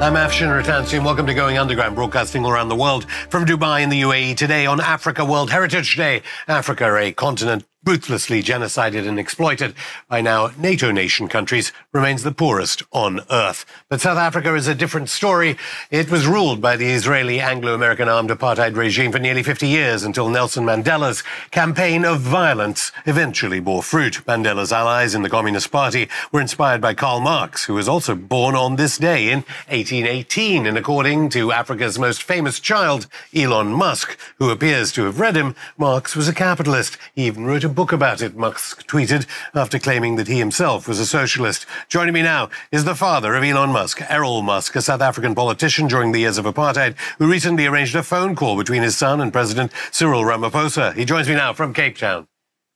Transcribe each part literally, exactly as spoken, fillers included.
I'm Afshin Rattansi, and welcome to Going Underground, broadcasting all around the world from Dubai in the U A E today on Africa World Heritage Day. Africa, a continent ruthlessly genocided and exploited by now NATO nation countries, remains the poorest on Earth. But South Africa is a different story. It was ruled by the Israeli Anglo-American armed apartheid regime for nearly fifty years until Nelson Mandela's campaign of violence eventually bore fruit. Mandela's allies in the Communist Party were inspired by Karl Marx, who was also born on this day in eighteen eighteen. And according to Africa's most famous child, Elon Musk, who appears to have read him, Marx was a capitalist. He even wrote a book about it, Musk tweeted, after claiming that he himself was a socialist. Joining me now is the father of Elon Musk, Errol Musk, a South African politician during the years of apartheid, who recently arranged a phone call between his son and President Cyril Ramaphosa. He joins me now from Cape Town.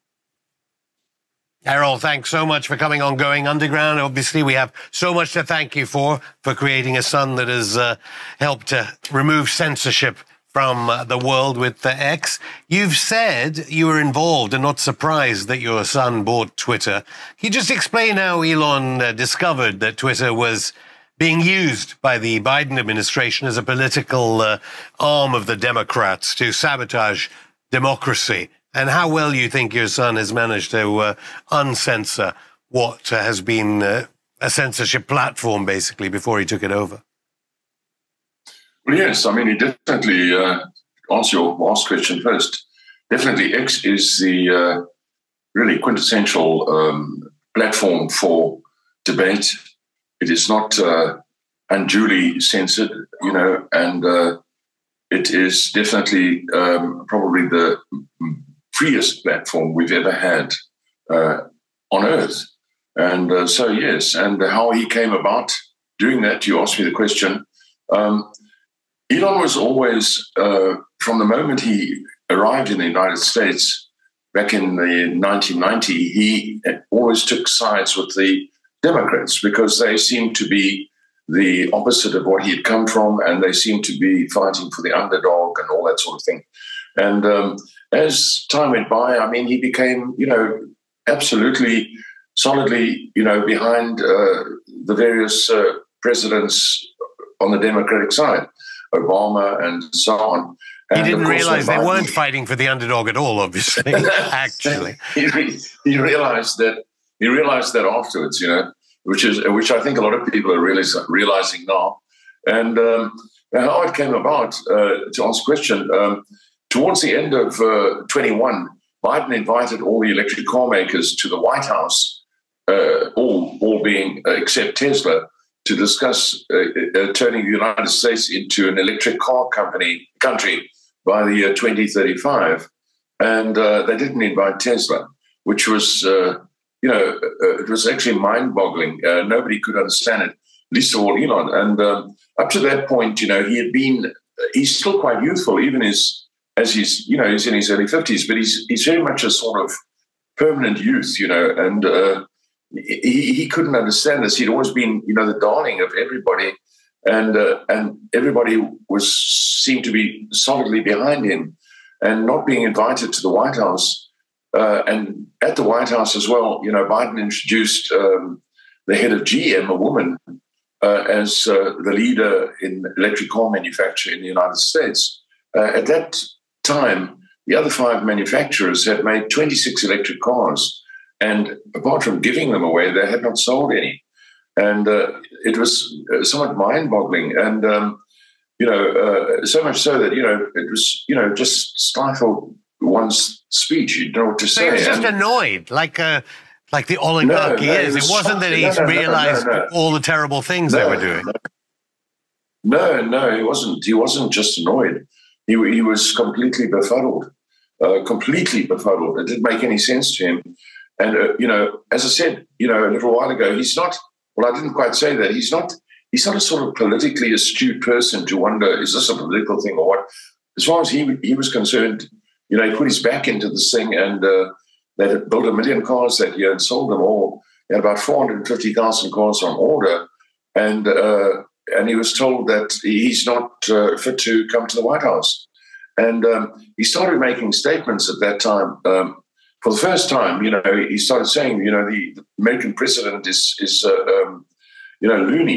Errol, thanks so much for coming on Going Underground. Obviously, we have so much to thank you for, for creating a son that has uh, helped to remove censorship from uh, the world with the X. You've said you were involved and not surprised that your son bought Twitter. Can you just explain how Elon uh, discovered that Twitter was being used by the Biden administration as a political uh, arm of the Democrats to sabotage democracy, and how well you think your son has managed to uh, uncensor what uh, has been uh, a censorship platform, basically, before he took it over? Well, yes, I mean, he definitely, uh, answer your last question first, definitely X is the uh, really quintessential um, platform for debate. It is not uh, unduly censored, you know, and uh, it is definitely um, probably the freest platform we've ever had uh, on Earth. And uh, so, yes, and how he came about doing that, you asked me the question. Um, Elon was always, uh, from the moment he arrived in the United States back in the nineteen ninety, he always took sides with the Democrats because they seemed to be the opposite of what he had come from, and they seemed to be fighting for the underdog and all that sort of thing. And um, as time went by, I mean, he became, you know, absolutely solidly, you know, behind uh, the various uh, presidents on the Democratic side. Obama and so on. And he didn't realize they weren't fighting for the underdog at all, obviously, actually. he, re- he realized that he realized that afterwards, you know, which is which I think a lot of people are really realizing now. And um, how it came about, uh, to answer the question, um, towards the end of uh, twenty-one, Biden invited all the electric car makers to the White House, uh, all, all being uh, except Tesla, to discuss uh, uh, turning the United States into an electric car company country by the year twenty thirty-five. And uh, they didn't invite Tesla, which was, uh, you know, uh, it was actually mind-boggling. Uh, nobody could understand it, least of all Elon. And um, up to that point, you know, he had been, he's still quite youthful, even as, as he's, you know, he's in his early fifties, but he's, he's very much a sort of permanent youth, you know, and uh, He, he couldn't understand this. He'd always been, you know, the darling of everybody, and uh, and everybody was seemed to be solidly behind him, and not being invited to the White House. Uh, and at the White House as well, you know, Biden introduced um, the head of G M, a woman, uh, as uh, the leader in electric car manufacture in the United States. Uh, at that time, the other five manufacturers had made twenty-six electric cars. And apart from giving them away, they had not sold any. And uh, it was somewhat mind-boggling. And, um, you know, uh, so much so that, you know, it was, you know, just stifled one's speech. You don't know what to say. So he was just and, annoyed, like uh, like the oligarchy no, no, is. It, it was wasn't that he no, no, realized no, no, no. all the terrible things no, they were doing. No, no, he wasn't. He wasn't just annoyed. He, he was completely befuddled, uh, completely befuddled. It didn't make any sense to him. And, uh, you know, as I said, you know, a little while ago, he's not, well, I didn't quite say that. He's not, he's not a sort of politically astute person to wonder, is this a political thing or what? As far as he he was concerned, you know, he put his back into this thing, and uh, they had built a million cars that year and sold them all. He had about four hundred fifty thousand cars on order. And, uh, and he was told that he's not uh, fit to come to the White House. And um, he started making statements at that time. Um, For the first time, you know, he started saying, you know, the, the American president is, is uh, um, you know, loony.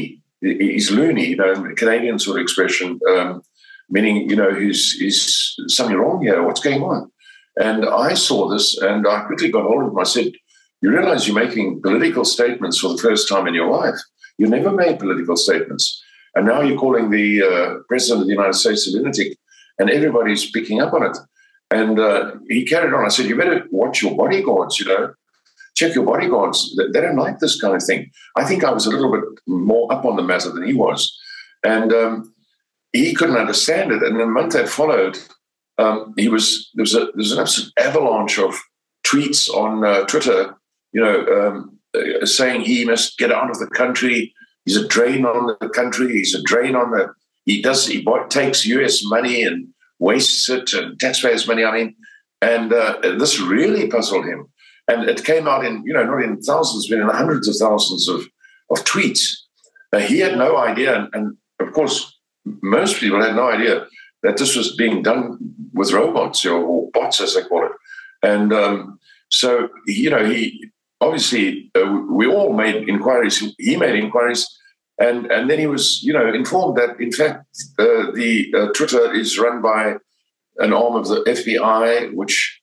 he's loony, you know, Canadian sort of expression, um, meaning, you know, he's, he's something wrong here. What's going on? And I saw this and I quickly got hold of him. I said, you realize you're making political statements for the first time in your life. You never made political statements. And now you're calling the uh, President of the United States a lunatic, and everybody's picking up on it. And uh, he carried on. I said, you better watch your bodyguards, you know. Check your bodyguards. They don't like this kind of thing. I think I was a little bit more up on the matter than he was. And um, he couldn't understand it. And the month that followed, um, he was there was, a, there was an absolute avalanche of tweets on uh, Twitter, you know, um, uh, saying he must get out of the country. He's a drain on the country. He's a drain on the. He does. He takes U S money and wastes it, and taxpayers' money. I mean, and uh, this really puzzled him. And it came out in, you know, not in thousands, but in hundreds of thousands of of tweets. Uh, he had no idea, and, and of course, most people had no idea that this was being done with robots, or, or bots, as they call it. And um, so, you know, he obviously uh, we all made inquiries. He made inquiries, and and then he was, you know, informed that in fact uh, the uh, Twitter is run by an arm of the F B I, which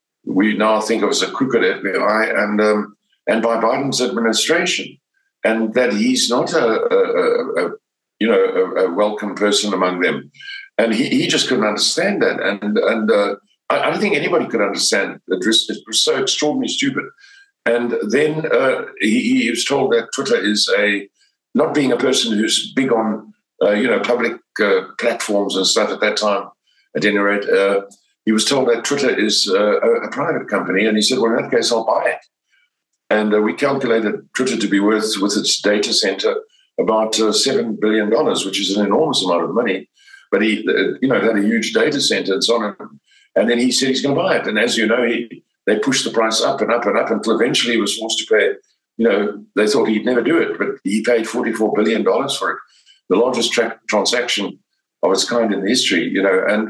we now think of as a crooked F B I, and um, and by Biden's administration, and that he's not a, a, a you know a, a welcome person among them, and he, he just couldn't understand that, and and uh, I, I don't think anybody could understand it. It was, it was so extraordinarily stupid. And then uh, he, he was told that Twitter is a not being a person who's big on uh, you know public uh, platforms and stuff at that time. At any rate. Uh, He was told that Twitter is uh, a, a private company, and he said, well, in that case, I'll buy it. And uh, we calculated Twitter to be worth, with its data center, about uh, seven billion dollars, which is an enormous amount of money. But he, uh, you know, had a huge data center and so on. And then he said he's going to buy it. And as you know, he, they pushed the price up and up and up until eventually he was forced to pay, you know, they thought he'd never do it, but he paid forty-four billion dollars for it, the largest tra- transaction of its kind in history, you know, and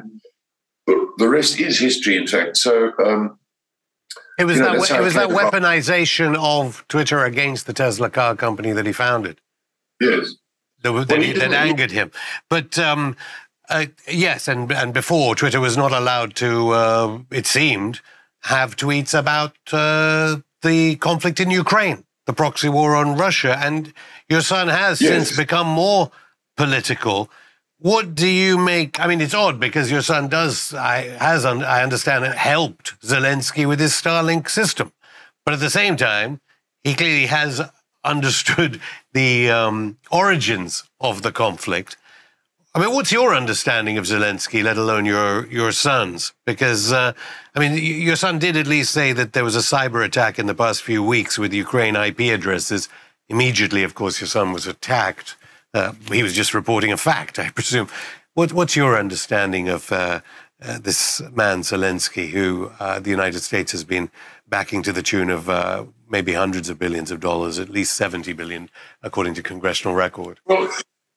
the rest is history, in fact. So um, it was you know, that it was that weaponization of Twitter against the Tesla car company that he founded. Yes, that, that, well, he, that angered him. But um, uh, yes, and and before Twitter was not allowed to, uh, it seemed, have tweets about uh, the conflict in Ukraine, the proxy war on Russia, and your son has yes. since become more political. What do you make? I mean, it's odd because your son does, I, has, I understand, helped Zelensky with his Starlink system. But at the same time, he clearly has understood the um, origins of the conflict. I mean, what's your understanding of Zelensky, let alone your, your son's? Because, uh, I mean, your son did at least say that there was a cyber attack in the past few weeks with Ukraine I P addresses. Immediately, of course, your son was attacked. Uh, he was just reporting a fact, I presume. What, what's your understanding of uh, uh, this man, Zelensky, who uh, the United States has been backing to the tune of uh, maybe hundreds of billions of dollars, at least seventy billion, according to congressional record? Well,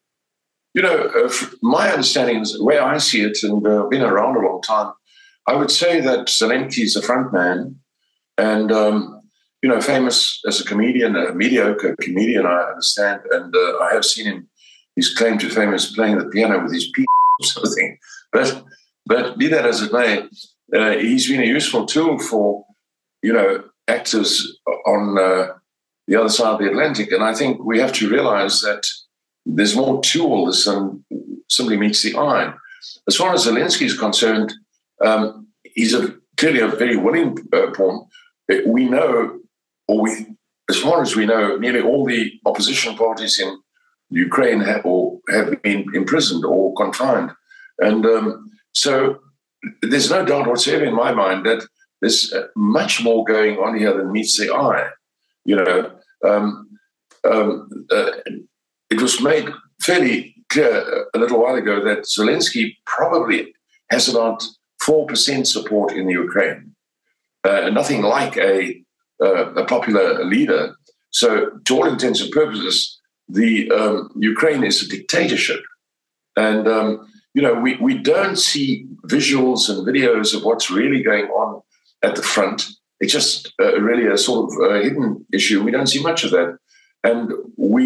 you know, uh, my understanding is the way I see it, and uh, been around a long time, I would say that Zelensky is a front man, and um, you know, famous as a comedian, a mediocre comedian, I understand, and uh, I have seen him, his claim to fame is playing the piano with his p or something. But, but be that as it may, uh, he's been a useful tool for, you know, actors on uh, the other side of the Atlantic. And I think we have to realize that there's more to all this than simply meets the eye. As far as Zelensky is concerned, um, he's a, clearly a very willing uh, pawn. We know, or we, as far as we know, nearly all the opposition parties in Ukraine have, or have been imprisoned or confined. And um, so there's no doubt whatsoever in my mind that there's much more going on here than meets the eye. You know, um, um, uh, it was made fairly clear a little while ago that Zelensky probably has about four percent support in the Ukraine. Uh, nothing like a Uh, a popular leader. So to all intents and purposes, the um, Ukraine is a dictatorship. And, um, you know, we, we don't see visuals and videos of what's really going on at the front. It's just uh, really a sort of uh, hidden issue. We don't see much of that. And we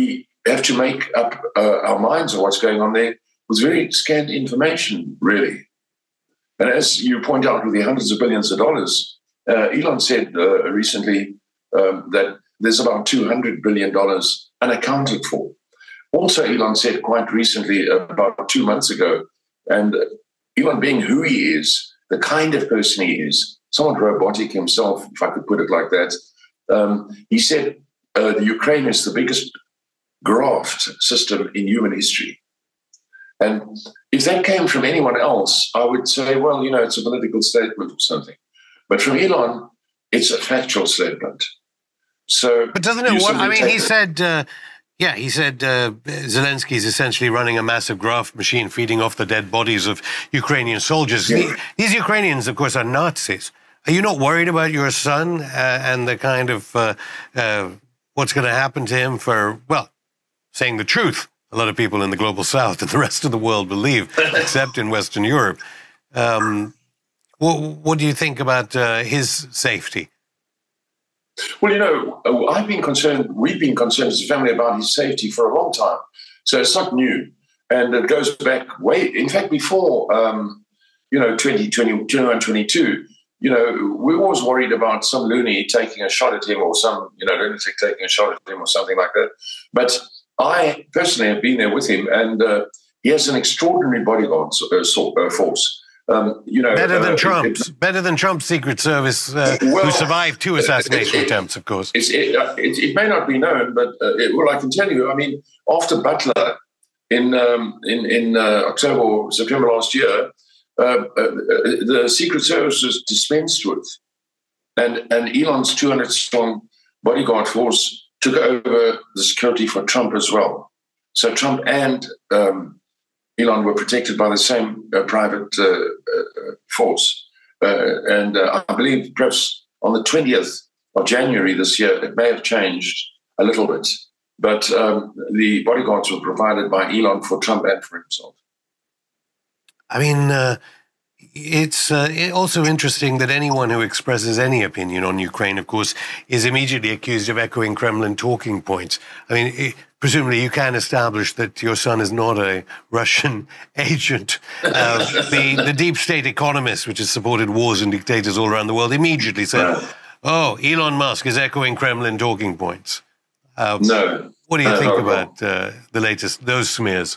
have to make up uh, our minds on what's going on there with very scant information, really. And as you point out, with the hundreds of billions of dollars, uh, Elon said uh, recently um, that there's about two hundred billion dollars unaccounted for. Also, Elon said quite recently, about two months ago, and Elon being who he is, the kind of person he is, somewhat robotic himself, if I could put it like that, um, he said uh, the Ukraine is the biggest graft system in human history. And if that came from anyone else, I would say, well, you know, it's a political statement or something. But from Elon, it's a factual statement. So, but doesn't it work? I mean, he said, uh, yeah, he said uh, Zelensky is essentially running a massive graft machine feeding off the dead bodies of Ukrainian soldiers. Yeah. The, these Ukrainians, of course, are Nazis. Are you not worried about your son uh, and the kind of uh, uh, what's going to happen to him for, well, saying the truth? A lot of people in the global south and the rest of the world believe, except in Western Europe. Um, what, what do you think about uh, his safety? Well, you know, I've been concerned, we've been concerned as a family about his safety for a long time. So it's not new. And it goes back way, in fact, before, um, you know, twenty twenty, twenty-one, twenty-two, you know, we were always worried about some loony taking a shot at him or some, you know, lunatic taking a shot at him or something like that. But I personally have been there with him, and uh, he has an extraordinary bodyguard uh, force. Um, you know, better than uh, Trump's, it, better than Trump's Secret Service, uh, well, who survived two assassination it, attempts, of course. It, it, it may not be known, but uh, it, well, I can tell you. I mean, after Butler in um, in in uh, October, or September last year, uh, uh, the Secret Service was dispensed with, and and Elon's two hundred strong bodyguard force took over the security for Trump as well. So Trump and um, Elon were protected by the same uh, private uh, uh, force. Uh, and uh, I believe perhaps on the twentieth of January this year, it may have changed a little bit. But um, the bodyguards were provided by Elon for Trump and for himself. I mean, uh, it's uh, also interesting that anyone who expresses any opinion on Ukraine, of course, is immediately accused of echoing Kremlin talking points. I mean, it, presumably you can establish that your son is not a Russian agent. Uh, the, the deep state economists, which has supported wars and dictators all around the world, immediately said, oh, Elon Musk is echoing Kremlin talking points. Uh, no. What do you no, think no, about uh, the latest, those smears?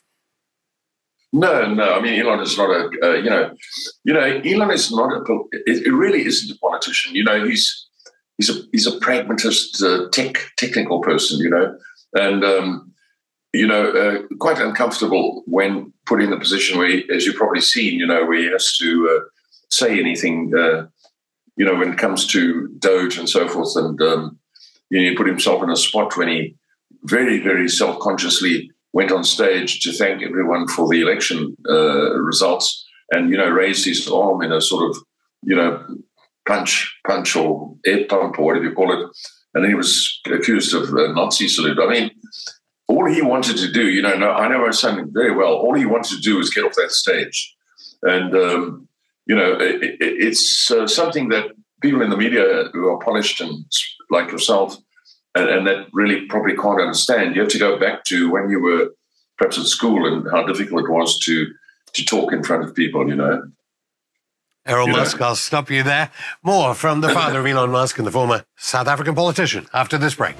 No, no. I mean, Elon is not a, uh, you know, you know, Elon is not a, it, it really isn't a politician. You know, he's, he's a, he's a pragmatist, uh, tech, technical person, you know, and, um, you know, uh, quite uncomfortable when put in the position where, he, as you've probably seen, you know, where he has to uh, say anything, uh, you know, when it comes to Doge and so forth. And, um, you know, he put himself in a spot when he very, very self-consciously went on stage to thank everyone for the election uh, results, and you know, raised his arm in a sort of, you know, punch, punch or air pump or whatever you call it, and he was accused of a Nazi salute. I mean, all he wanted to do, you know, I know my son very well. All he wanted to do was get off that stage, and um, you know, it, it, it's uh, something that people in the media who are polished and like yourself. And, and that really probably can't understand. You have to go back to when you were perhaps at school and how difficult it was to to talk in front of people, you know. Errol you Musk, know. I'll stop you there. More from the father of Elon Musk and the former South African politician after this break.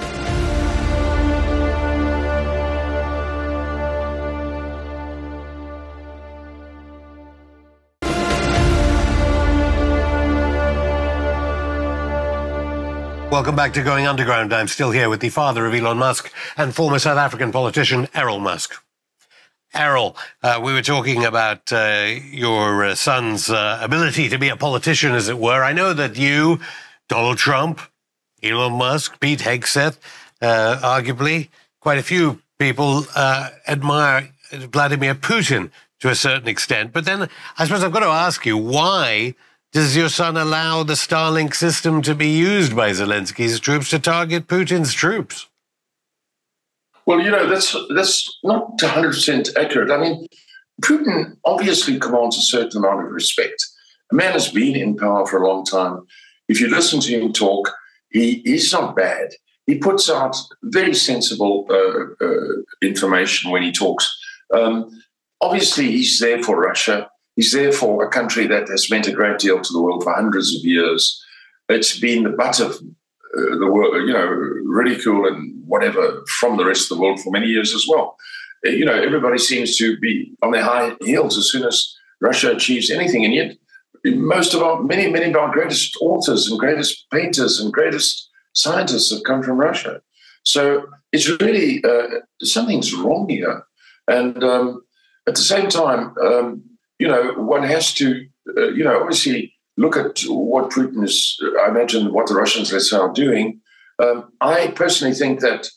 Welcome back to Going Underground. I'm still here with the father of Elon Musk and former South African politician, Errol Musk. Errol, uh, we were talking about uh, your uh, son's uh, ability to be a politician, as it were. I know that you, Donald Trump, Elon Musk, Pete Hegseth, uh, arguably quite a few people uh, admire Vladimir Putin to a certain extent. But then I suppose I've got to ask you, why does your son allow the Starlink system to be used by Zelensky's troops to target Putin's troops? Well, you know, that's that's not one hundred percent accurate. I mean, Putin obviously commands a certain amount of respect. A man has been in power for a long time. If you listen to him talk, he is not bad. he puts out very sensible uh, uh, information when he talks. Um, obviously, he's there for Russia. He's there for a country that has meant a great deal to the world for hundreds of years. It's been the butt of uh, the world, you know, ridicule and whatever from the rest of the world for many years as well. Uh, you know, everybody seems to be on their high heels as soon as Russia achieves anything, and yet most of our, many, many of our greatest authors and greatest painters and greatest scientists have come from Russia. So it's really, uh, something's wrong here. And um, at the same time, um, you know, one has to, uh, you know, obviously look at what Putin is, I imagine what the Russians, let's say, are doing. Um, I personally think that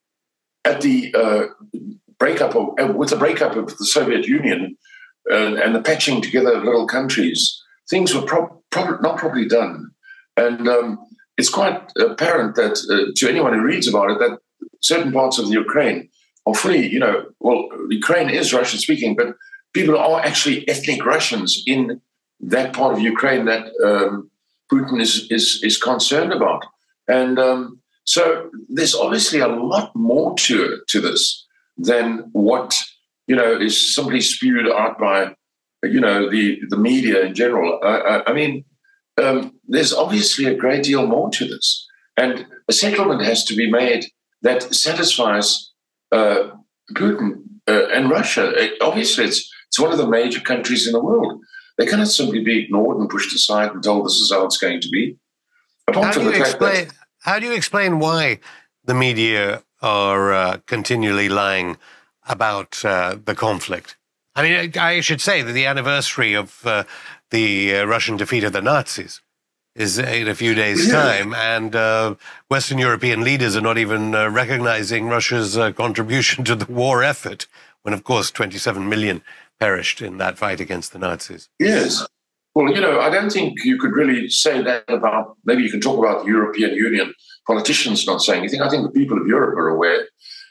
at the uh, breakup of, uh, with the breakup of the Soviet Union uh, and the patching together of little countries, things were pro- pro- not properly done. And um, it's quite apparent that uh, to anyone who reads about it, that certain parts of the Ukraine are fully, you know, well, Ukraine is Russian speaking, but people are actually ethnic Russians in that part of Ukraine that um, Putin is, is is concerned about. And um, so there's obviously a lot more to to this than what, you know, is simply spewed out by, you know, the, the media in general. I, I, I mean, um, there's obviously a great deal more to this. And a settlement has to be made that satisfies uh, Putin uh, and Russia. It, obviously, it's, it's one of the major countries in the world. They cannot simply be ignored and pushed aside and told this is how it's going to be. Apart how, from do you the fact explain, that, how do you explain why the media are uh, continually lying about uh, the conflict? I mean, I should say that the anniversary of uh, the uh, Russian defeat of the Nazis is in a few days' Yeah. time, and uh, Western European leaders are not even uh, recognizing Russia's uh, contribution to the war effort, when, of course, twenty-seven million perished in that fight against the Nazis. yes. Well, you know, I don't think you could really say that about, maybe you can talk about the European Union, politicians not saying anything. I think the people of Europe are aware.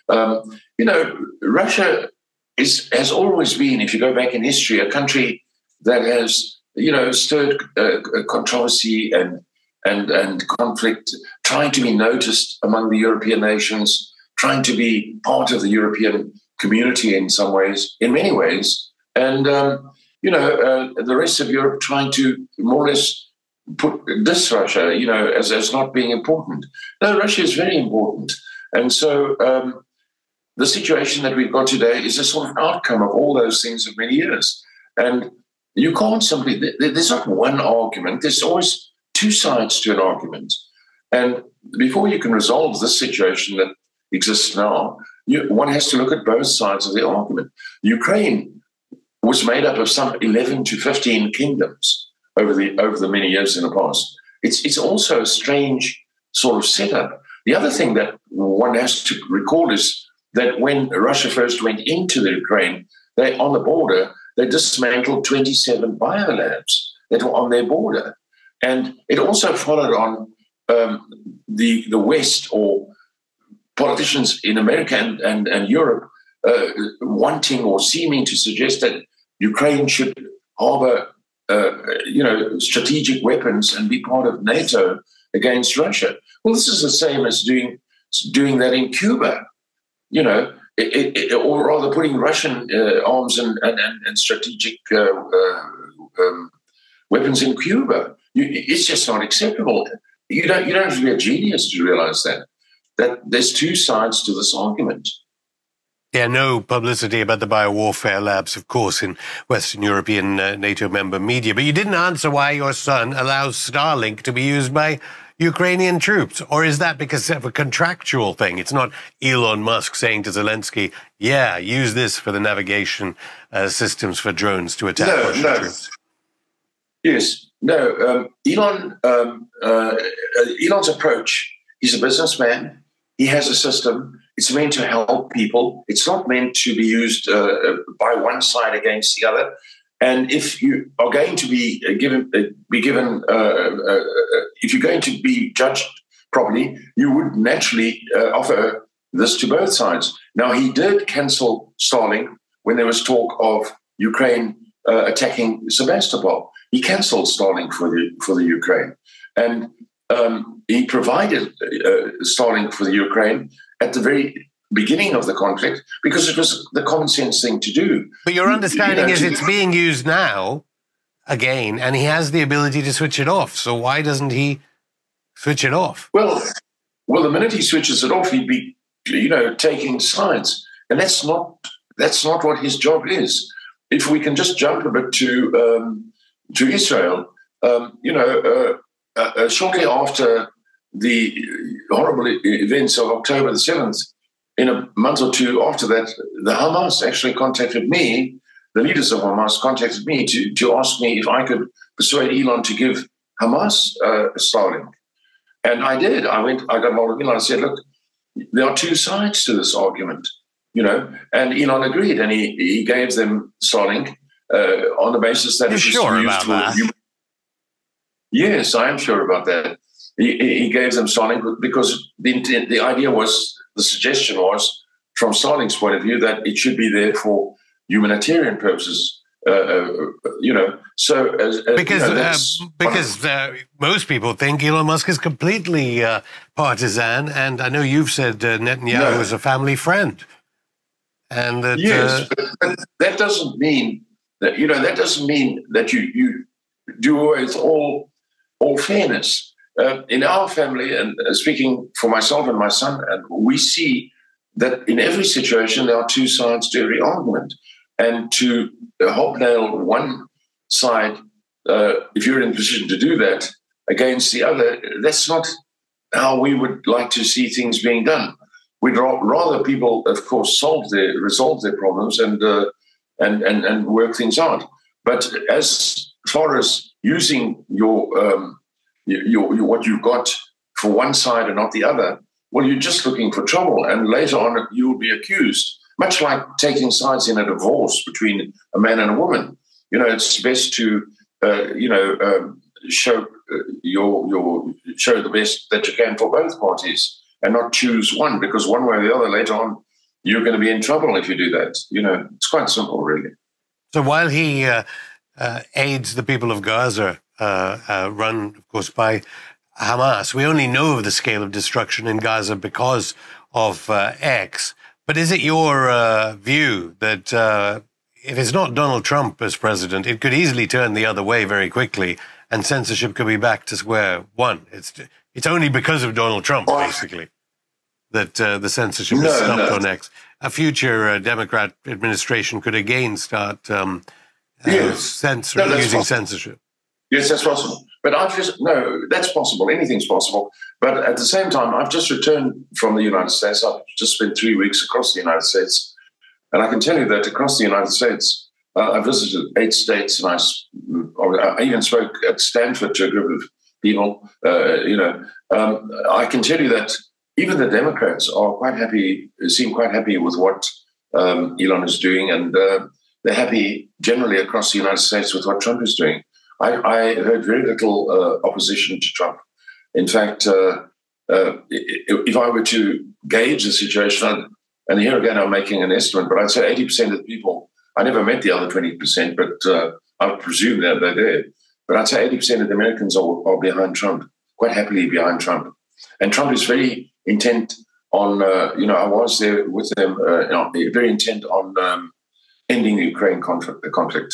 Um, you know, Russia is, has always been, if you go back in history, a country that has, you know, stirred uh, controversy and, and, and conflict, trying to be noticed among the European nations, trying to be part of the European community in some ways, in many ways. And, um, you know, uh, the rest of Europe trying to more or less put this Russia, you know, as, as not being important. No, Russia is very important. And so um, the situation that we've got today is a sort of outcome of all those things of many years. And you can't simply, there's not one argument, there's always two sides to an argument. And before you can resolve this situation that exists now, you, one has to look at both sides of the argument. Ukraine was made up of some eleven to fifteen kingdoms over the over the many years in the past. It's it's also a strange sort of setup. The other thing that one has to recall is that when Russia first went into the Ukraine, they on the border, they dismantled twenty-seven biolabs that were on their border. And it also followed on um, the, the West, or politicians in America and, and, and Europe uh, wanting or seeming to suggest that Ukraine should harbor, uh, you know, strategic weapons and be part of NATO against Russia. Well, this is the same as doing doing that in Cuba, you know, it, it, or rather putting Russian uh, arms and, and, and strategic uh, uh, um, weapons in Cuba. You, it's just not acceptable. You don't you don't have to be a genius to realize that that there's two sides to this argument. Yeah, no publicity about the biowarfare labs, of course, in Western European uh, NATO member media. But you didn't answer why your son allows Starlink to be used by Ukrainian troops. Or is that because of a contractual thing? It's not Elon Musk saying to Zelensky, yeah, use this for the navigation uh, systems for drones to attack no, Russian no. troops. Yes. No, um, Elon, um, uh, Elon's approach, he's a businessman. He has a system. It's meant to help people. It's not meant to be used uh, by one side against the other. And if you are going to be given, uh, be given, uh, uh, if you're going to be judged properly, you would naturally uh, offer this to both sides. Now, he did cancel Starlink when there was talk of Ukraine uh, attacking Sebastopol. He cancelled Starlink for the for the Ukraine, and um, he provided uh, Starlink for the Ukraine at the very beginning of the conflict because it was the common sense thing to do. But your understanding you know, is it's being used now again, and he has the ability to switch it off. So why doesn't he switch it off? Well, well, the minute he switches it off, he'd be, you know, taking sides, and that's not that's not what his job is. If we can just jump a bit to um, to Israel, um, you know, uh, uh, shortly after the horrible events of October the seventh, in a month or two after that, the Hamas actually contacted me. The leaders of Hamas contacted me to, to ask me if I could persuade Elon to give Hamas uh, Starlink. And I did. I went, I got hold of Elon. I said, look, there are two sides to this argument, you know. And Elon agreed, and he, he gave them Starlink uh, on the basis that You're it was sure used about for that? human. Yes, I am sure about that. He, he gave them Starlink because the intent, the idea was, the suggestion was, from Starlink's point of view, that it should be there for humanitarian purposes. Uh, uh, you know, so as, as, because you know, uh, because uh, most people think Elon Musk is completely uh, partisan, and I know you've said uh, Netanyahu No. is a family friend, and that, yes, uh, but, but that doesn't mean that you know that doesn't mean that you you do away with all all fairness uh, in our family. And uh, speaking for myself and my son, and we see that in every situation there are two sides to every argument. And to hobnail one side, uh, if you're in a position to do that, against the other, that's not how we would like to see things being done. We'd ra- rather people, of course, solve their resolve their problems and uh, and and and work things out. But as far as using your um, your, your what you've got for one side and not the other, well, you're just looking for trouble, and later on you will be accused. Much like taking sides in a divorce between a man and a woman, you know, it's best to, uh, you know, um, show uh, your your show the best that you can for both parties, and not choose one, because one way or the other, later on, you're going to be in trouble if you do that. You know, it's quite simple, really. So while he uh, uh, aids the people of Gaza, uh, uh, run, of course, by Hamas, we only know of the scale of destruction in Gaza because of uh, X. But is it your uh, view that uh, if it's not Donald Trump as president, it could easily turn the other way very quickly, and censorship could be back to square one? It's it's only because of Donald Trump, basically, that uh, the censorship no, is stopped no. on X. A future uh, Democrat administration could again start um, uh, Yes. censor- No, that's using possible. censorship. Yes, that's possible. But I've just, no, that's possible. Anything's possible. But at the same time, I've just returned from the United States. I've just spent three weeks across the United States. And I can tell you that across the United States, uh, I visited eight states, and I, I even spoke at Stanford to a group of people. Uh, you know, um, I can tell you that even the Democrats are quite happy, seem quite happy with what um, Elon is doing. And uh, they're happy generally across the United States with what Trump is doing. I, I heard very little uh, opposition to Trump. In fact, uh, uh, if I were to gauge the situation, I'd, and here again I'm making an estimate, but I'd say eighty percent of the people, I never met the other twenty percent, but uh, I would presume that they're there. But I'd say eighty percent of the Americans are, are behind Trump, quite happily behind Trump. And Trump is very intent on, uh, you know, I was there with them, uh, you know, very intent on um, ending the Ukraine conflict. The conflict.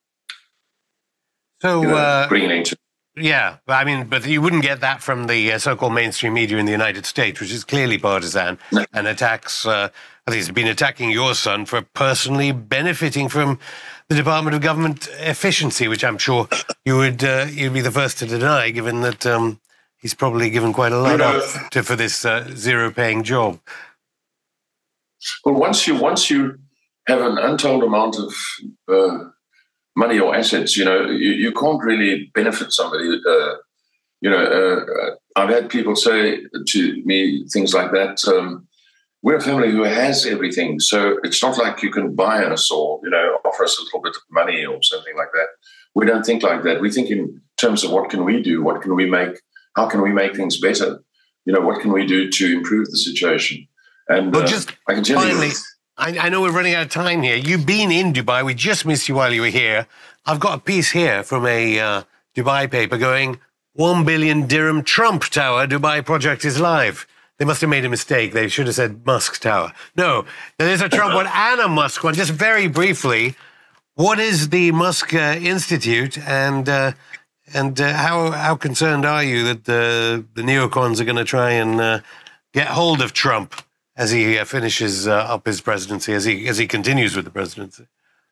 So, You know, uh, bringing it into yeah, I mean, but you wouldn't get that from the uh, so-called mainstream media in the United States, which is clearly partisan No. and attacks, uh, I think it's been attacking your son for personally benefiting from the Department of Government efficiency, which I'm sure you would uh, you'd be the first to deny, given that um, he's probably given quite a lot You know, up to, for this uh, zero-paying job. Well, once you once you have an untold amount of uh, money or assets, you know, you, you can't really benefit somebody. Uh, you know, uh, I've had people say to me things like that. Um, we're a family who has everything, so it's not like you can buy us or, you know, offer us a little bit of money or something like that. We don't think like that. We think in terms of what can we do? What can we make? How can we make things better? You know, what can we do to improve the situation? And Well, uh, just I can tell finally, you. I, I know we're running out of time here. You've been in Dubai. We just missed you while you were here. I've got a piece here from a uh, Dubai paper going, one billion dirham Trump Tower Dubai project is live. They must have made a mistake. They should have said Musk Tower. No, there's a Trump one and a Musk one. Just very briefly, what is the Musk uh, Institute, and uh, and uh, how how concerned are you that the the neocons are going to try and uh, get hold of Trump as he uh, finishes uh, up his presidency, as he as he continues with the presidency?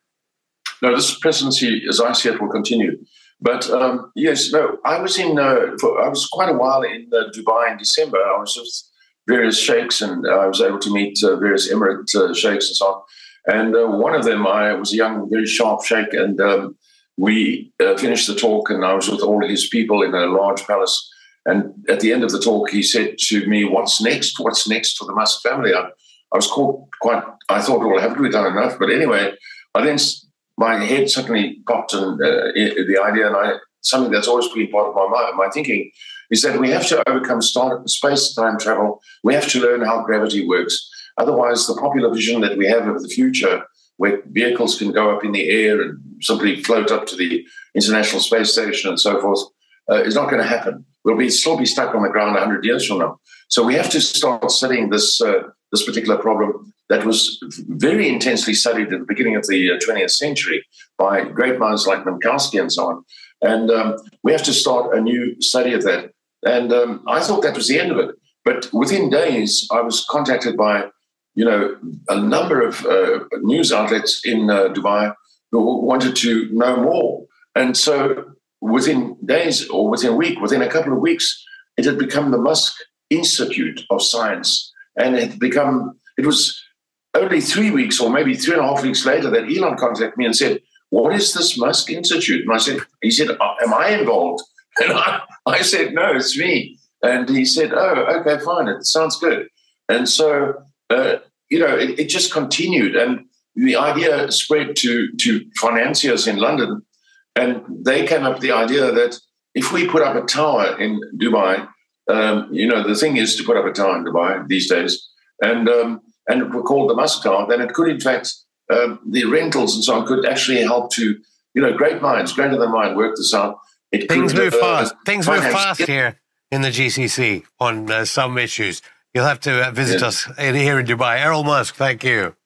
No, this presidency, as I see it, will continue. But um, yes, no, I was in. Uh, for, I was quite a while in uh, Dubai in December. I was with various sheikhs, and I was able to meet uh, various emirate uh, sheikhs and so on. And uh, one of them, I was a young, very sharp sheikh, and um, we uh, finished the talk, and I was with all of his people in a large palace. And at the end of the talk, he said to me, "What's next? What's next for the Musk family?" I, I was caught quite. I thought, "Well, haven't we done enough?" But anyway, I then my head suddenly popped, and uh, the idea, and I something that's always been part of my mind, my thinking, is that we have to overcome space-time travel. We have to learn how gravity works. Otherwise, the popular vision that we have of the future, where vehicles can go up in the air and simply float up to the International Space Station and so forth, uh, is not going to happen. We'll be still be stuck on the ground one hundred years from now. So we have to start studying this uh, this particular problem that was very intensely studied at the beginning of the twentieth century by great minds like Minkowski and so on. And um, we have to start a new study of that. And um, I thought that was the end of it. But within days, I was contacted by, you know, a number of uh, news outlets in uh, Dubai who wanted to know more. And so within days or within a week, within a couple of weeks, it had become the Musk Institute of Science. And it had become, it was only three weeks or maybe three and a half weeks later that Elon contacted me and said, "What is this Musk Institute?" And I said, he said, "Am I involved?" And I, I said, "No, it's me." And he said, "Oh, okay, fine. It sounds good." And so, uh, you know, it, it just continued. And the idea spread to, to financiers in London. And they came up with the idea that if we put up a tower in Dubai, um, you know, the thing is to put up a tower in Dubai these days, and um, and it were called the Musk Tower, then it could, in fact, um, the rentals and so on could actually help to, you know, great minds, greater than mine, work this out. It Things could, move uh, fast. Things move fast yeah. here in the G C C on uh, some issues. You'll have to uh, visit yeah. us in, here in Dubai. Errol Musk, thank you.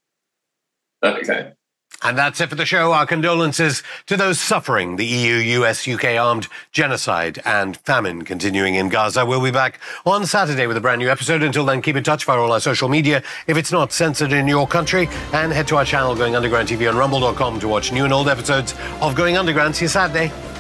Okay. And that's it for the show. Our condolences to those suffering the E U, U S, U K armed genocide and famine continuing in Gaza. We'll be back on Saturday with a brand new episode. Until then, keep in touch via all our social media if it's not censored in your country. And head to our channel, Going Underground T V, on rumble dot com to watch new and old episodes of Going Underground. See you Saturday.